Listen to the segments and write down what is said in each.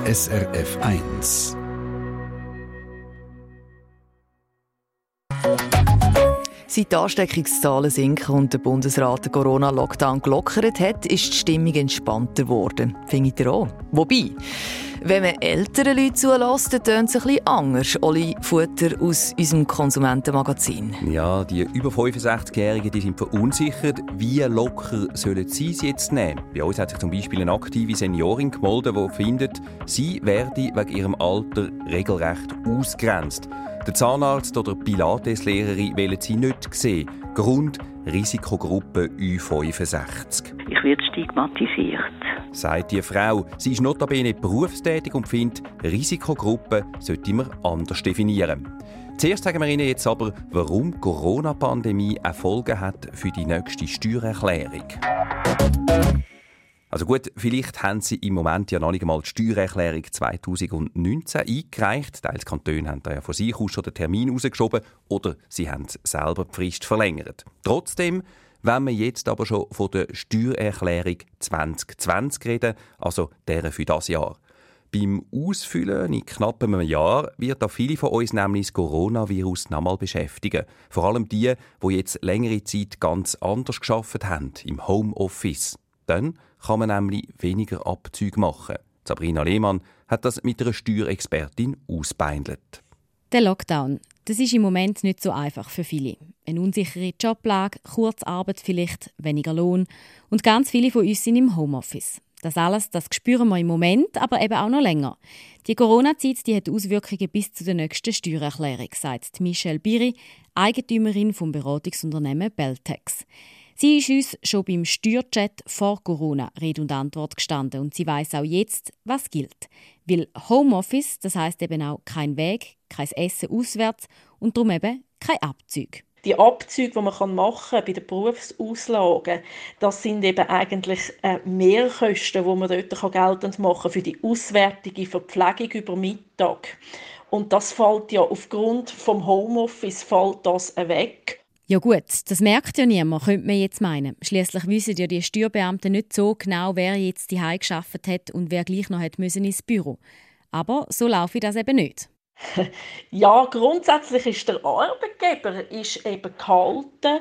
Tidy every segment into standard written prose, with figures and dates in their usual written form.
SRF 1. Seit die Ansteckungszahlen sinken und der Bundesrat den Corona-Lockdown gelockert hat, ist die Stimmung entspannter geworden. Findet ihr auch? Wobei, wenn man älteren Leuten zulässt, dann tönt es ein bisschen anders. Oli Futter aus unserem Konsumentenmagazin. Ja, die über 65-Jährigen die sind verunsichert. Wie locker sollen sie es jetzt nehmen? Bei uns hat sich zum Beispiel eine aktive Seniorin gemeldet, die findet, sie werde wegen ihrem Alter regelrecht ausgegrenzt. Der Zahnarzt oder die Pilates-Lehrerin wollen sie nicht sehen. Grund: Risikogruppe Ü65. Ich werde stigmatisiert. Sagt die Frau. Sie ist notabene berufstätig und findet, Risikogruppe sollte man anders definieren. Zuerst sagen wir Ihnen jetzt aber, warum die Corona-Pandemie Erfolge hat für die nächste Steuererklärung. Also gut, vielleicht haben Sie im Moment ja noch nicht einmal die Steuererklärung 2019 eingereicht. Teils Kantone haben da ja von sich aus schon den Termin rausgeschoben oder sie haben selber die Frist verlängert. Trotzdem, wenn wir jetzt aber schon von der Steuererklärung 2020 reden, also der für das Jahr. Beim Ausfüllen in knapp einem Jahr wird da viele von uns nämlich das Coronavirus noch einmal beschäftigen. Vor allem die jetzt längere Zeit ganz anders gearbeitet haben, im Homeoffice. Dann kann man nämlich weniger Abzüge machen. Sabrina Lehmann hat das mit einer Steuerexpertin ausbeindelt. Der Lockdown, das ist im Moment nicht so einfach für viele. Eine unsichere Joblage, Kurzarbeit vielleicht, weniger Lohn und ganz viele von uns sind im Homeoffice. Das alles, das spüren wir im Moment, aber eben auch noch länger. Die Corona-Zeit, die hat Auswirkungen bis zu der nächsten Steuererklärung, sagt Michelle Biri, Eigentümerin vom Beratungsunternehmen Beltex. Sie ist uns schon beim Steuerchat vor Corona Rede und Antwort gestanden und sie weiss auch jetzt, was gilt. Weil Homeoffice, das heisst eben auch kein Weg, kein Essen auswärts und darum eben kein Abzug. Die Abzüge, die man machen kann bei den Berufsauslagen, das sind eben eigentlich Mehrkosten, die man dort geltend machen kann für die auswärtige Verpflegung über Mittag. Und das fällt ja aufgrund vom Homeoffice fällt das weg. Ja gut, das merkt ja niemand, könnte man jetzt meinen. Schliesslich wissen ja die Steuerbeamten nicht so genau, wer jetzt die gearbeitet hat und wer gleich noch ins Büro. Aber so laufe das eben nicht. Ja, grundsätzlich ist der Arbeitgeber eben gehalten,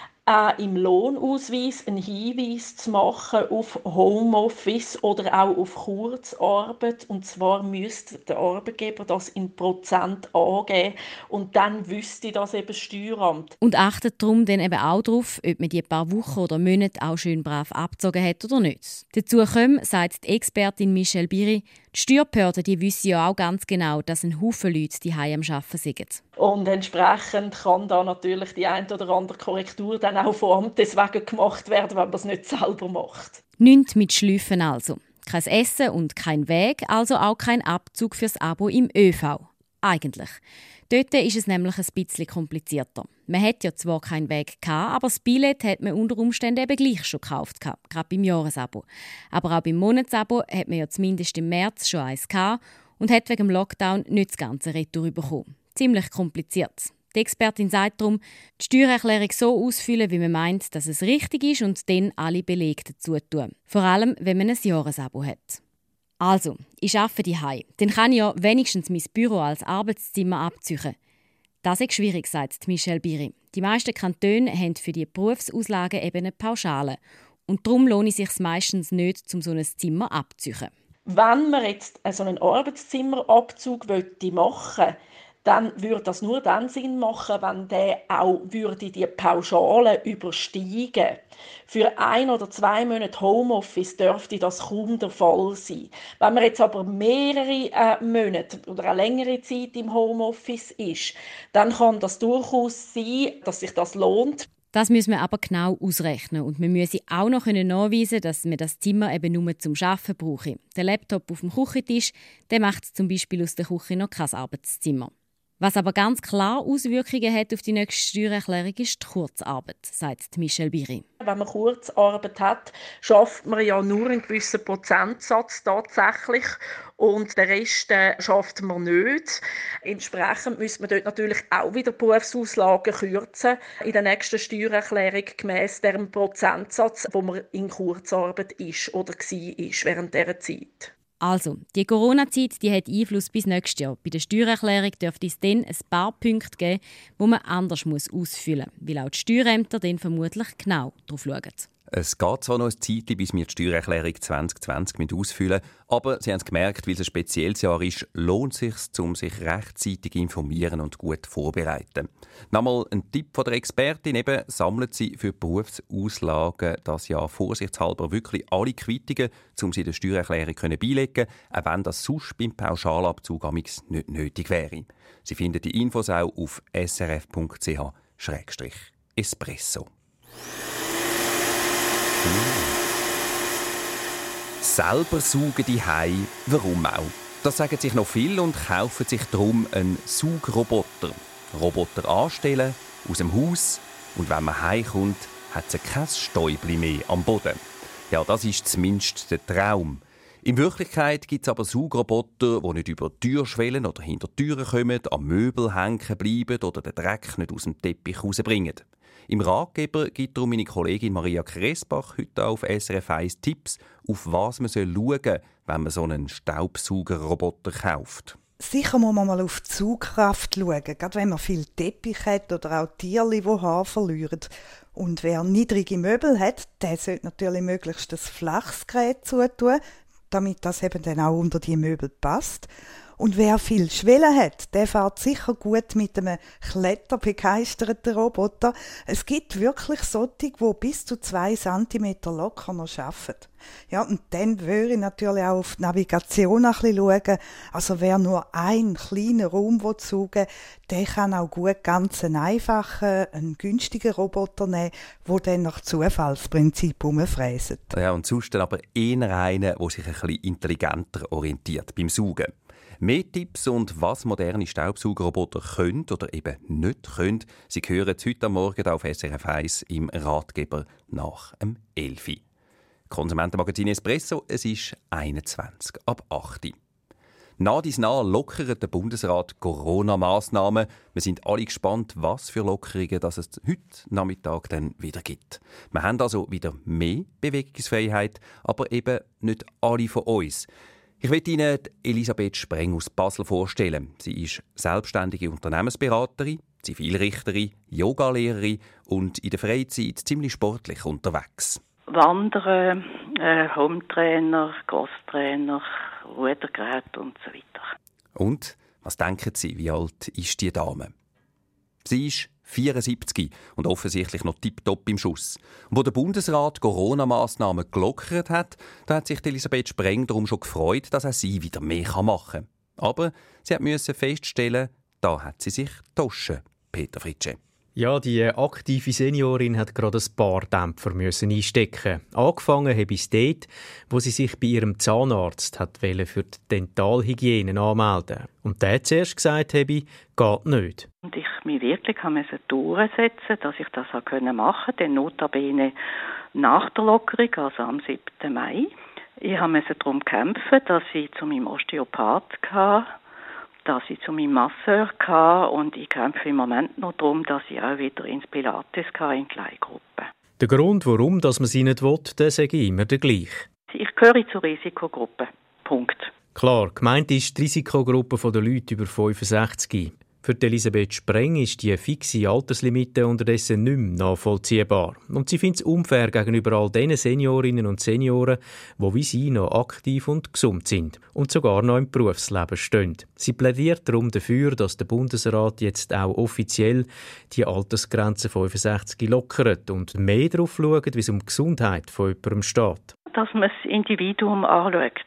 im Lohnausweis einen Hinweis zu machen auf Homeoffice oder auch auf Kurzarbeit. Und zwar müsste der Arbeitgeber das in Prozent angeben und dann wüsste das eben das Steueramt. Und achtet darum dann eben auch darauf, ob man die paar Wochen oder Monate auch schön brav abgezogen hat oder nicht. Dazu kommt, sagt die Expertin Michelle Biri, die Steuerbehörden die wissen ja auch ganz genau, dass ein Haufen Leute die am Arbeiten sind. Und entsprechend kann da natürlich die eine oder andere Korrektur dann auch von Amtes wegen gemacht werden, wenn man es nicht selber macht. Nichts mit Schlüffen also. Kein Essen und kein Weg, also auch kein Abzug fürs Abo im ÖV. Eigentlich. Dort ist es nämlich ein bisschen komplizierter. Man hat ja zwar keinen Weg gehabt, aber das Billett hat man unter Umständen eben gleich schon gekauft, gerade beim Jahresabo. Aber auch beim Monatsabo hat man ja zumindest im März schon eins gehabt und hat wegen dem Lockdown nicht das ganze Retour bekommen. Ziemlich kompliziert. Die Expertin sagt darum, die Steuererklärung so ausfüllen, wie man meint, dass es richtig ist und dann alle Belege dazu tun. Vor allem, wenn man ein Jahresabo hat. Also, ich arbeite daheim. Dann kann ich ja wenigstens mein Büro als Arbeitszimmer abziehen. Das ist schwierig, sagt Michelle Biri. Die meisten Kantone haben für die Berufsauslagen eben eine Pauschale. Und darum lohnt es sich meistens nicht, um so ein Zimmer abzuziehen. Wenn man jetzt so einen Arbeitszimmernabzug machen möchte, dann würde das nur dann Sinn machen, wenn der auch die Pauschale übersteigen. Für 1 oder 2 Monate Homeoffice dürfte das kaum der Fall sein. Wenn man jetzt aber mehrere Monate oder eine längere Zeit im Homeoffice ist, dann kann das durchaus sein, dass sich das lohnt. Das müssen wir aber genau ausrechnen und wir müssen auch noch nachweisen, dass man das Zimmer eben nur zum Arbeiten brauche. Der Laptop auf dem Küchentisch, der macht zum Beispiel aus der Küche noch kein Arbeitszimmer. Was aber ganz klar Auswirkungen hat auf die nächste Steuererklärung, ist die Kurzarbeit, sagt Michelle Biri. Wenn man Kurzarbeit hat, schafft man ja nur einen gewissen Prozentsatz tatsächlich und den Rest schafft man nicht. Entsprechend müssen wir dort natürlich auch wieder Berufsauslagen kürzen in der nächsten Steuererklärung gemäss dem Prozentsatz, wo man in Kurzarbeit ist oder war während dieser Zeit. Also, die Corona-Zeit die hat Einfluss bis nächstes Jahr. Bei der Steuererklärung dürfte es dann ein paar Punkte geben, die man anders ausfüllen muss, weil auch die Steuerämter dann vermutlich genau darauf schauen. Es geht zwar noch ein Zeitchen, bis wir die Steuererklärung 2020 ausfüllen müssen, aber Sie haben es gemerkt, weil es ein spezielles Jahr ist, lohnt es sich, um sich rechtzeitig informieren und gut vorbereiten. Nochmal ein Tipp von der Expertin, eben, sammeln Sie für die Berufsauslagen das Jahr vorsichtshalber wirklich alle Quittungen, um sie in der Steuererklärung beilegen können, auch wenn das sonst beim Pauschalabzug amigs nicht nötig wäre. Sie finden die Infos auch auf srf.ch/espresso. Selber saugen die Hai, warum auch? Das sagen sich noch viele und kaufen sich darum einen Saugroboter. Roboter anstellen, aus dem Haus und wenn man heimkommt, hat sie kein Stäubli mehr am Boden. Ja, das ist zumindest der Traum. In Wirklichkeit gibt es aber Saugroboter, die nicht über Türschwellen oder hinter Türen kommen, am Möbel hängen bleiben oder den Dreck nicht aus dem Teppich rausbringen. Im Ratgeber gibt darum meine Kollegin Maria Kressbach heute auf SRF 1 Tipps, auf was man schauen soll, wenn man so einen Staubsaugerroboter kauft. Sicher muss man mal auf die Zugkraft schauen, gerade wenn man viel Teppich hat oder auch Tierchen, die Haar verlieren. Und wer niedrige Möbel hat, der sollte natürlich möglichst ein flaches Gerät zutun, damit das eben dann auch unter die Möbel passt. Und wer viel Schwellen hat, der fährt sicher gut mit einem kletterbegeisterten Roboter. Es gibt wirklich solche, die bis zu 2 cm locker noch arbeiten. Ja, und dann würde ich natürlich auch auf die Navigation ein bisschen schauen. Also wer nur einen kleinen Raum saugen will, der kann auch gut ganz einen einfachen, einen günstigen Roboter nehmen, der dann nach Zufallsprinzip herumfräst. Ja, und sonst dann aber eher einen, der sich ein bisschen intelligenter orientiert beim Saugen. Mehr Tipps und was moderne Staubsaugerroboter können oder eben nicht können, Sie hören heute Morgen auf SRF 1 im Ratgeber nach dem 11. Konsumentenmagazin Espresso, es ist 21 ab 8. Nah dies nah lockert der Bundesrat Corona-Massnahmen. Wir sind alle gespannt, was für Lockerungen das es heute Nachmittag dann wieder gibt. Wir haben also wieder mehr Bewegungsfreiheit, aber eben nicht alle von uns. Ich möchte Ihnen Elisabeth Spreng aus Basel vorstellen. Sie ist selbstständige Unternehmensberaterin, Zivilrichterin, Yogalehrerin und in der Freizeit ziemlich sportlich unterwegs. Wandern, Hometrainer, Crosstrainer, Rudergerät und so weiter. Und, was denken Sie, wie alt ist die Dame? Sie ist 74 und offensichtlich noch tipptopp im Schuss. Und wo der Bundesrat Corona-Massnahmen gelockert hat, da hat sich Elisabeth Spreng darum schon gefreut, dass auch sie wieder mehr machen kann. Aber sie musste feststellen, da hat sie sich getauscht. Peter Fritsche. Ja, die aktive Seniorin hat gerade ein paar Dämpfer einstecken. Angefangen habe ich dort, wo sie sich bei ihrem Zahnarzt für die Dentalhygiene anmelden. Und der hat zuerst gesagt habe, geht nicht. Und ich mich wirklich durchsetzen, dass ich das machen konnte, denn notabene nach der Lockerung, also am 7. Mai. Ich musste darum kämpfen, dass ich zu meinem Osteopath kam, dass ich zu meinem Masseur kam und ich kämpfe im Moment noch darum, dass ich auch wieder ins Pilates kann, in Kleingruppen. Der Grund, warum man sie nicht will, der sage ich immer der gleiche. Ich gehöre zur Risikogruppe. Punkt. Klar, gemeint ist die Risikogruppe der Leute über 65. Für Elisabeth Spreng ist die fixe Alterslimite unterdessen nicht mehr nachvollziehbar. Und sie findet es unfair gegenüber all den Seniorinnen und Senioren, die wie sie noch aktiv und gesund sind und sogar noch im Berufsleben stehen. Sie plädiert darum dafür, dass der Bundesrat jetzt auch offiziell die Altersgrenze 65 lockert und mehr darauf schaut, wie es um die Gesundheit von jemandem steht. Dass man das Individuum anschaut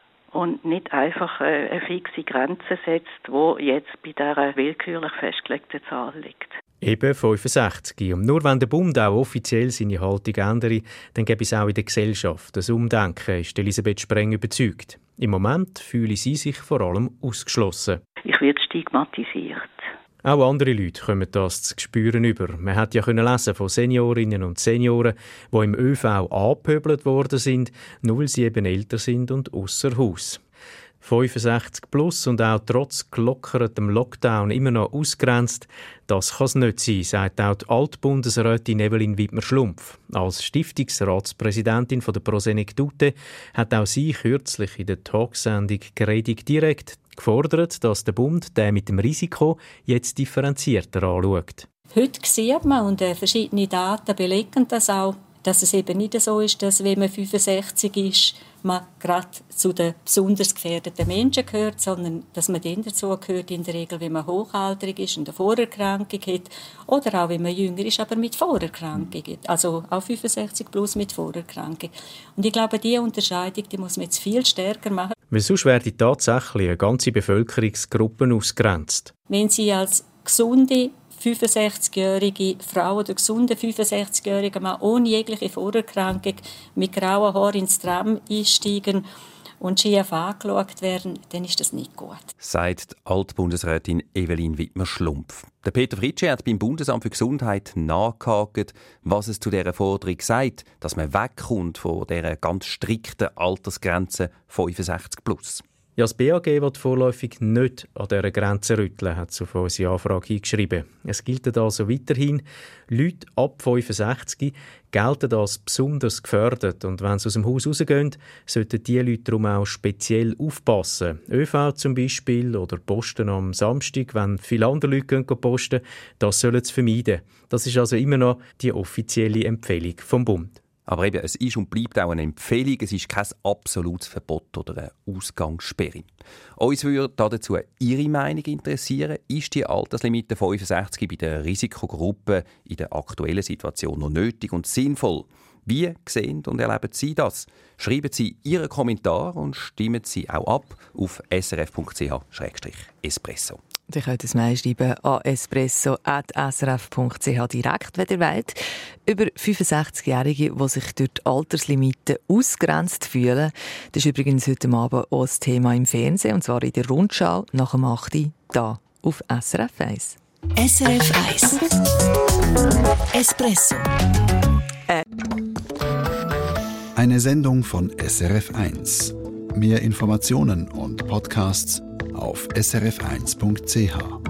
und nicht einfach eine fixe Grenze setzt, die jetzt bei dieser willkürlich festgelegten Zahl liegt. Eben 65. Und nur wenn der Bund auch offiziell seine Haltung ändere, dann gäbe es auch in der Gesellschaft das Umdenken, ist Elisabeth Spreng überzeugt. Im Moment fühle sie sich vor allem ausgeschlossen. Ich werde stigmatisiert. Auch andere Leute kommen das zu spüren über. Man hat ja lesen von Seniorinnen und Senioren, die im ÖV angepöbelt worden sind, nur weil sie eben älter sind und ausser Haus. 65 plus und auch trotz gelockertem Lockdown immer noch ausgrenzt, das kann es nicht sein, sagt auch die Altbundesrätin Evelyn Wiedmer-Schlumpf. Als Stiftungsratspräsidentin von der Prosenectute hat auch sie kürzlich in der Talksendung «Gredig direkt» gefordert, dass der Bund den mit dem Risiko jetzt differenzierter anschaut. Heute sieht man, und verschiedene Daten belegen das auch, dass es eben nicht so ist, dass wenn man 65 ist, man gerade zu den besonders gefährdeten Menschen gehört, sondern dass man dann dazu gehört, in der Regel, wenn man hochaltrig ist und eine Vorerkrankung hat, oder auch wenn man jünger ist, aber mit Vorerkrankung hat. Also auch 65 plus mit Vorerkrankung. Und ich glaube, diese Unterscheidung die muss man jetzt viel stärker machen. Weil sonst werden tatsächlich eine ganze Bevölkerungsgruppe ausgegrenzt. Wenn Sie als gesunde 65-jährige Frau oder gesunde 65-jährige Mann ohne jegliche Vorerkrankung mit grauen Haaren ins Tram einsteigen und schief angeschaut werden, dann ist das nicht gut. Sagt die Altbundesrätin Evelyn Wiedmer-Schlumpf. Der Peter Fritschi hat beim Bundesamt für Gesundheit nachgehakt, was es zu dieser Forderung sagt, dass man wegkommt von dieser ganz strikten Altersgrenze 65+. Ja, das BAG will vorläufig nicht an dieser Grenze rütteln, hat es auf unsere Anfrage hingeschrieben. Es gilt also weiterhin, Leute ab 65 gelten als besonders gefördert. Und wenn sie aus dem Haus rausgehen, sollten diese Leute darum auch speziell aufpassen. ÖV zum Beispiel oder Posten am Samstag, wenn viele andere Leute posten, das sollen sie vermeiden. Das ist also immer noch die offizielle Empfehlung vom Bund. Aber eben, es ist und bleibt auch eine Empfehlung, es ist kein absolutes Verbot oder eine Ausgangssperre. Uns würde dazu Ihre Meinung interessieren. Ist die Alterslimite 65 bei den Risikogruppen in der aktuellen Situation noch nötig und sinnvoll? Wie sehen und erleben Sie das? Schreiben Sie Ihren Kommentar und stimmen Sie auch ab auf srf.ch/espresso. Sie können es Mail schreiben an espresso@srf.ch direkt, wenn ihr wollt. Über 65-Jährige, die sich durch die Alterslimite ausgrenzt fühlen. Das ist übrigens heute Abend auch ein Thema im Fernsehen, und zwar in der Rundschau nach dem 8. Uhr hier auf SRF 1. SRF 1 Espresso. Eine Sendung von SRF 1. Mehr Informationen und Podcasts auf srf1.ch.